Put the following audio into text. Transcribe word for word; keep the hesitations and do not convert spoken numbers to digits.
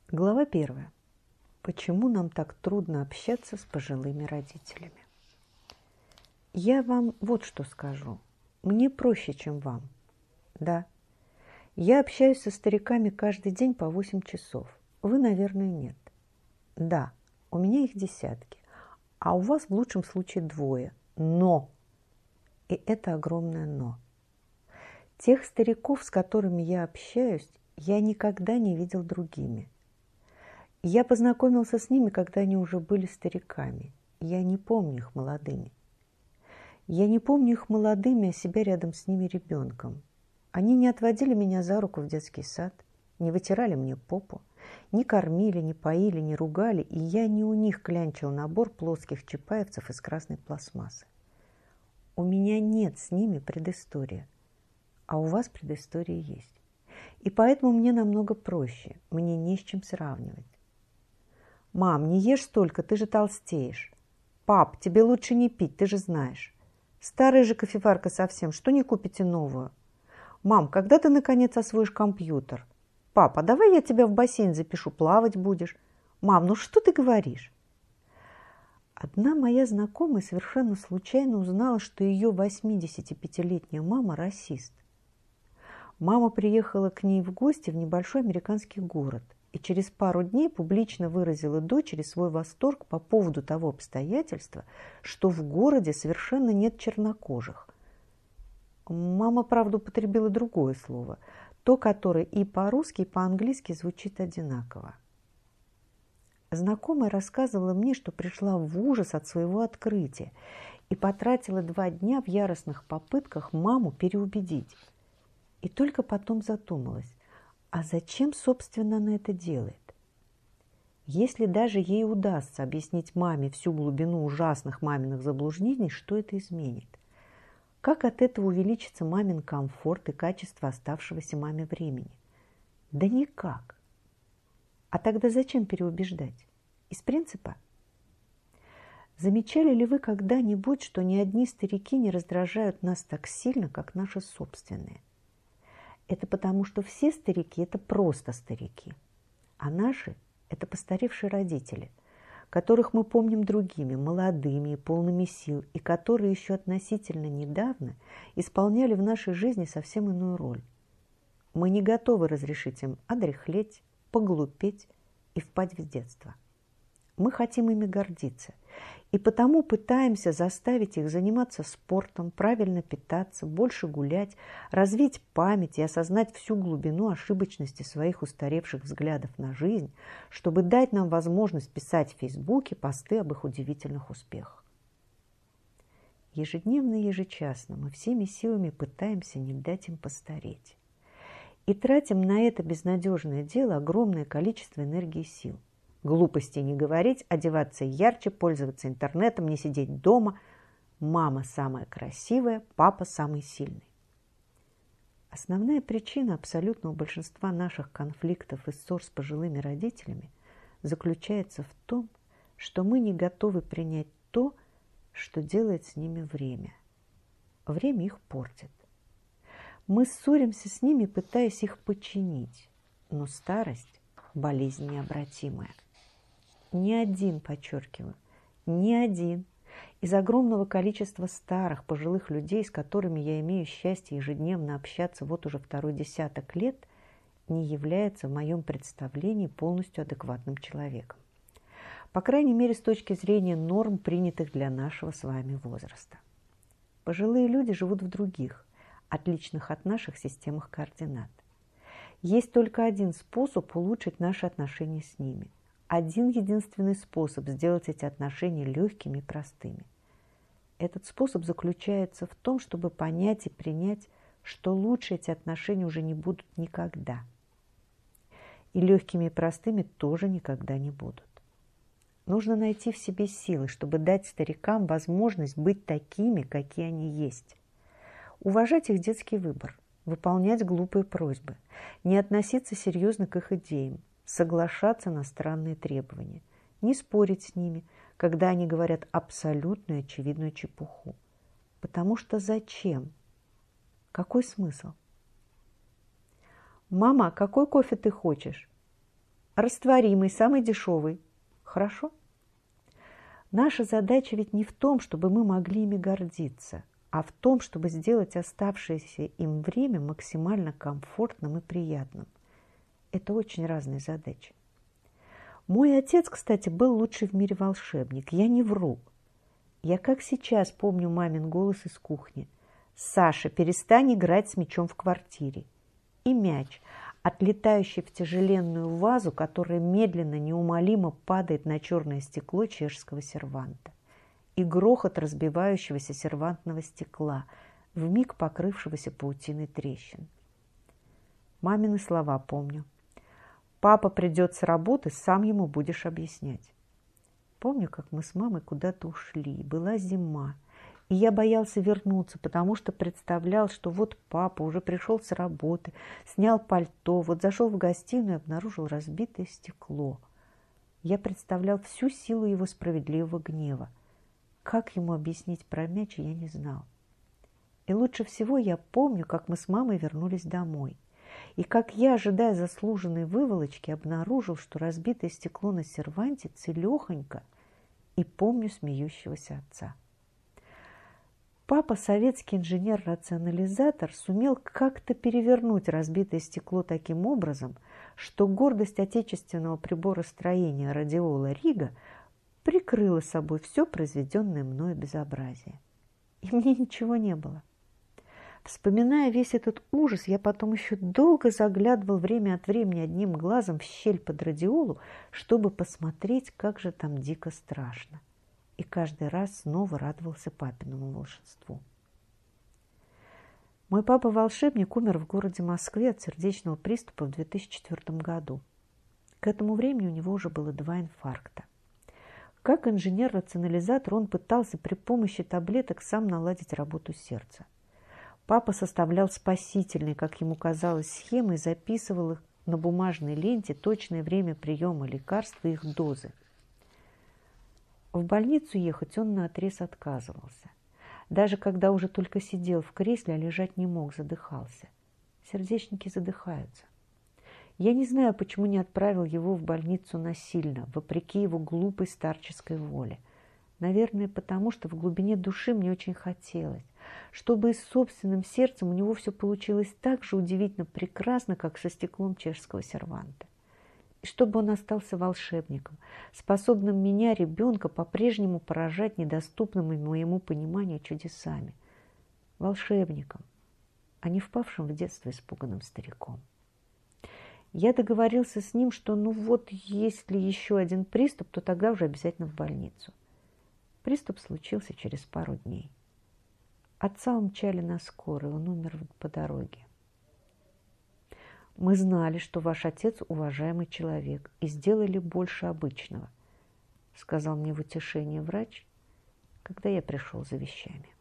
Глава первая. Почему нам так трудно общаться с пожилыми родителями? Я вам вот что скажу. Мне проще, чем вам. Да, я общаюсь со стариками каждый день по восемь часов. Вы, наверное, нет. Да, у меня их десятки, а у вас в лучшем случае двое. Но, и это огромное но, тех стариков, с которыми я общаюсь, я никогда не видел другими. Я познакомился с ними, когда они уже были стариками. Я не помню их молодыми. Я не помню их молодыми, а себя рядом с ними ребенком. Они не отводили меня за руку в детский сад, не вытирали мне попу, не кормили, не поили, не ругали, и я не у них клянчил набор плоских чапаевцев из красной пластмассы. У меня нет с ними предыстории, а у вас предыстория есть. И поэтому мне намного проще, мне не с чем сравнивать. «Мам, не ешь столько, ты же толстеешь». «Пап, тебе лучше не пить, ты же знаешь». «Старая же кофеварка совсем, что не купите новую?» «Мам, когда ты наконец освоишь компьютер?» «Папа, давай я тебя в бассейн запишу, плавать будешь». «Мам, ну что ты говоришь?» Одна моя знакомая совершенно случайно узнала, что ее восьмидесятипятилетняя мама расист. Мама приехала к ней в гости в небольшой американский город и через пару дней публично выразила дочери свой восторг по поводу того обстоятельства, что в городе совершенно нет чернокожих. Мама, правда, употребила другое слово, то, которое и по-русски, и по-английски звучит одинаково. Знакомая рассказывала мне, что пришла в ужас от своего открытия и потратила два дня в яростных попытках маму переубедить. И только потом задумалась, а зачем, собственно, она это делает? Если даже ей удастся объяснить маме всю глубину ужасных маминых заблуждений, что это изменит? Как от этого увеличится мамин комфорт и качество оставшегося маме времени? Да никак. А тогда зачем переубеждать? Из принципа? Замечали ли вы когда-нибудь, что ни одни старики не раздражают нас так сильно, как наши собственные? Это потому, что все старики – это просто старики, а наши – это постаревшие родители, которых мы помним другими, молодыми и полными сил, и которые еще относительно недавно исполняли в нашей жизни совсем иную роль. Мы не готовы разрешить им одряхлеть, поглупеть и впасть в детство. Мы хотим ими гордиться, и потому пытаемся заставить их заниматься спортом, правильно питаться, больше гулять, развить память и осознать всю глубину ошибочности своих устаревших взглядов на жизнь, чтобы дать нам возможность писать в Фейсбуке посты об их удивительных успехах. Ежедневно и ежечасно мы всеми силами пытаемся не дать им постареть. И тратим на это безнадежное дело огромное количество энергии и сил. Глупости не говорить, одеваться ярче, пользоваться интернетом, не сидеть дома. Мама самая красивая, папа самый сильный. Основная причина абсолютного большинства наших конфликтов и ссор с пожилыми родителями заключается в том, что мы не готовы принять то, что делает с ними время. Время их портит. Мы ссоримся с ними, пытаясь их подчинить, но старость – болезнь необратимая. Ни один, подчеркиваю, ни один из огромного количества старых, пожилых людей, с которыми я имею счастье ежедневно общаться вот уже второй десяток лет, не является в моем представлении полностью адекватным человеком. По крайней мере, с точки зрения норм, принятых для нашего с вами возраста. Пожилые люди живут в других, отличных от наших системах координат. Есть только один способ улучшить наши отношения с ними. Один единственный способ сделать эти отношения легкими и простыми. Этот способ заключается в том, чтобы понять и принять, что лучше эти отношения уже не будут никогда. И легкими и простыми тоже никогда не будут. Нужно найти в себе силы, чтобы дать старикам возможность быть такими, какие они есть. Уважать их детский выбор, выполнять глупые просьбы, не относиться серьезно к их идеям, соглашаться на странные требования, не спорить с ними, когда они говорят абсолютную очевидную чепуху. Потому что зачем? Какой смысл? «Мама, какой кофе ты хочешь?» растворимый, самый дешевый. Хорошо? Наша задача ведь не в том, чтобы мы могли ими гордиться, а в том, чтобы сделать оставшееся им время максимально комфортным и приятным. Это очень разные задачи. Мой отец, кстати, был лучший в мире волшебник. Я не вру. Я как сейчас помню мамин голос из кухни. «Саша, перестань играть с мячом в квартире». И мяч, отлетающий в тяжеленную вазу, которая медленно, неумолимо падает на черное стекло чешского серванта. И грохот разбивающегося сервантного стекла, вмиг покрывшегося паутиной трещин. Мамины слова помню. «Папа придет с работы, сам ему будешь объяснять». Помню, как мы с мамой куда-то ушли. Была зима, и я боялся вернуться, потому что представлял, что вот папа уже пришел с работы, снял пальто, вот зашел в гостиную и обнаружил разбитое стекло. Я представлял всю силу его справедливого гнева. Как ему объяснить про мяч, я не знал. И лучше всего я помню, как мы с мамой вернулись домой. И как я, ожидая заслуженной выволочки, обнаружил, что разбитое стекло на серванте целехонько, и помню смеющегося отца. Папа, советский инженер-рационализатор, сумел как-то перевернуть разбитое стекло таким образом, что гордость отечественного приборостроения радиола Рига прикрыла собой все произведенное мною безобразие. И мне ничего не было. Вспоминая весь этот ужас, я потом еще долго заглядывал время от времени одним глазом в щель под радиолу, чтобы посмотреть, как же там дико страшно. И каждый раз снова радовался папиному волшебству. Мой папа-волшебник умер в городе Москве от сердечного приступа в две тысячи четвёртом году. К этому времени у него уже было два инфаркта. Как инженер-рационализатор он пытался при помощи таблеток сам наладить работу сердца. Папа составлял спасительные, как ему казалось, схемы и записывал их на бумажной ленте точное время приема лекарств и их дозы. В больницу ехать он наотрез отказывался. Даже когда уже только сидел в кресле, а лежать не мог, задыхался. Сердечники задыхаются. Я не знаю, почему не отправил его в больницу насильно, вопреки его глупой старческой воле. Наверное, потому что в глубине души мне очень хотелось, чтобы и с собственным сердцем у него все получилось так же удивительно прекрасно, как со стеклом чешского серванта. И чтобы он остался волшебником, способным меня, ребенка, по-прежнему поражать недоступными моему пониманию чудесами. Волшебником, а не впавшим в детство испуганным стариком. Я договорился с ним, что ну вот, если еще один приступ, то тогда уже обязательно в больницу. Приступ случился через пару дней. Отца умчали на скорой, он умер по дороге. Мы знали, что ваш отец уважаемый человек, и сделали больше обычного, сказал мне в утешение врач, когда я пришел за вещами.